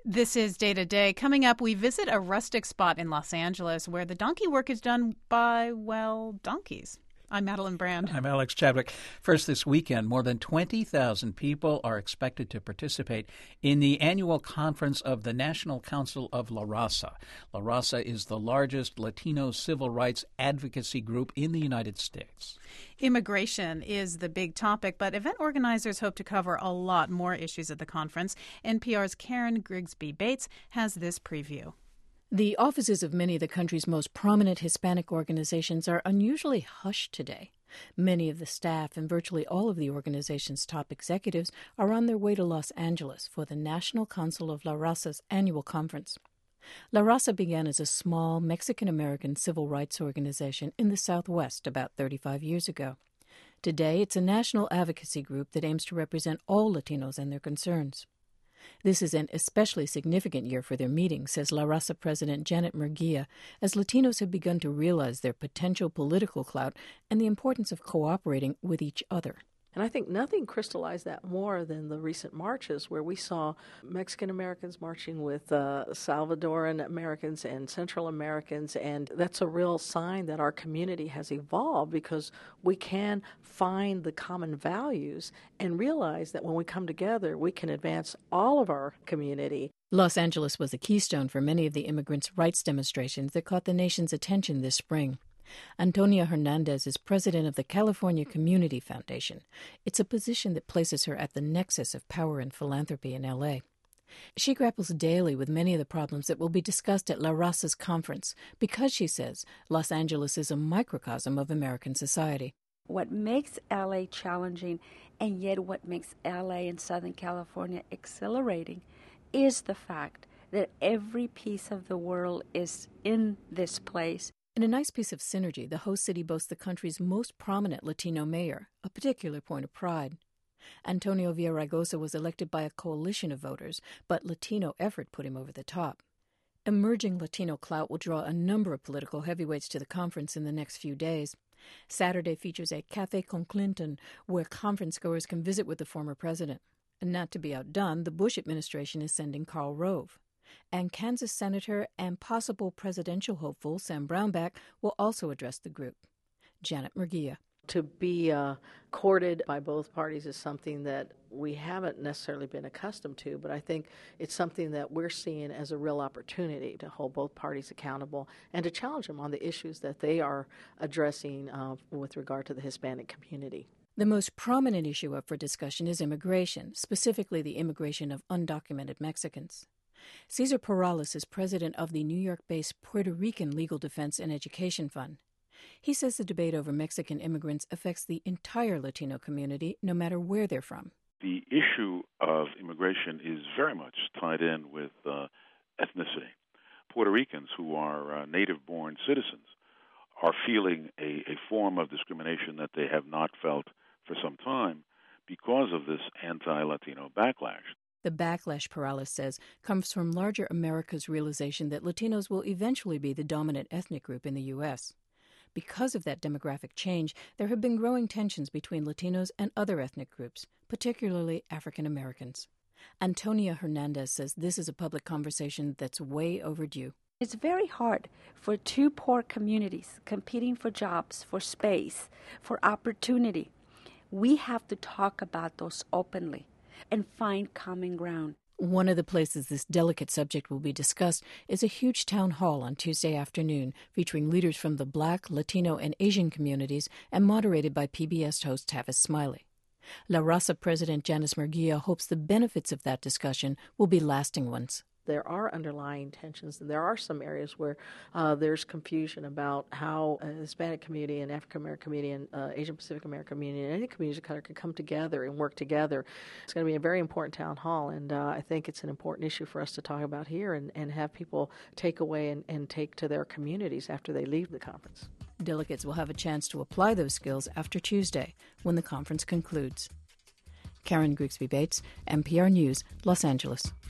This is Day to Day. Coming up, we visit a rustic spot in Los Angeles where the donkey work is done by, well, donkeys. I'm Madeline Brand. I'm Alex Chadwick. First this weekend, more than 20,000 people are expected to participate in the annual conference of the National Council of La Raza. La Raza is the largest Latino civil rights advocacy group in the United States. Immigration is the big topic, but event organizers hope to cover a lot more issues at the conference. NPR's Karen Grigsby Bates has this preview. The offices of many of the country's most prominent Hispanic organizations are unusually hushed today. Many of the staff and virtually all of the organization's top executives are on their way to Los Angeles for the National Council of La Raza's annual conference. La Raza began as a small Mexican-American civil rights organization in the Southwest about 35 years ago. Today, it's a national advocacy group that aims to represent all Latinos and their concerns. This is an especially significant year for their meeting, says La Raza President Janet Murguia, as Latinos have begun to realize their potential political clout and the importance of cooperating with each other. And I think nothing crystallized that more than the recent marches where we saw Mexican Americans marching with Salvadoran Americans and Central Americans. And that's a real sign that our community has evolved because we can find the common values and realize that when we come together, we can advance all of our community. Los Angeles was a keystone for many of the immigrants' rights demonstrations that caught the nation's attention this spring. Antonia Hernandez is president of the California Community Foundation. It's a position that places her at the nexus of power and philanthropy in L.A. She grapples daily with many of the problems that will be discussed at La Raza's conference because, she says, Los Angeles is a microcosm of American society. What makes L.A. challenging and yet what makes L.A. and Southern California exhilarating is the fact that every piece of the world is in this place. In a nice piece of synergy, the host city boasts the country's most prominent Latino mayor, a particular point of pride. Antonio Villaraigosa was elected by a coalition of voters, but Latino effort put him over the top. Emerging Latino clout will draw a number of political heavyweights to the conference in the next few days. Saturday features a Café con Clinton, where conference-goers can visit with the former president. And not to be outdone, the Bush administration is sending Karl Rove. And Kansas Senator and possible presidential hopeful Sam Brownback will also address the group. Janet Murguia. To be courted by both parties is something that we haven't necessarily been accustomed to, but I think it's something that we're seeing as a real opportunity to hold both parties accountable and to challenge them on the issues that they are addressing with regard to the Hispanic community. The most prominent issue up for discussion is immigration, specifically the immigration of undocumented Mexicans. Cesar Perales is president of the New York-based Puerto Rican Legal Defense and Education Fund. He says the debate over Mexican immigrants affects the entire Latino community, no matter where they're from. The issue of immigration is very much tied in with ethnicity. Puerto Ricans who are native-born citizens are feeling a form of discrimination that they have not felt for some time because of this anti-Latino backlash. The backlash, Perales says, comes from larger America's realization that Latinos will eventually be the dominant ethnic group in the U.S. Because of that demographic change, there have been growing tensions between Latinos and other ethnic groups, particularly African Americans. Antonia Hernandez says this is a public conversation that's way overdue. It's very hard for two poor communities competing for jobs, for space, for opportunity. We have to talk about those openly and find common ground. One of the places this delicate subject will be discussed is a huge town hall on Tuesday afternoon, featuring leaders from the Black, Latino, and Asian communities and moderated by PBS host Tavis Smiley. La Raza President Janice Murguia hopes the benefits of that discussion will be lasting ones. There are underlying tensions, and there are some areas where there's confusion about how a Hispanic community and African American community and Asian Pacific American community and any communities of color can come together and work together. It's going to be a very important town hall, and I think it's an important issue for us to talk about here and have people take away and take to their communities after they leave the conference. Delegates will have a chance to apply those skills after Tuesday, when the conference concludes. Karen Grigsby Bates, NPR News, Los Angeles.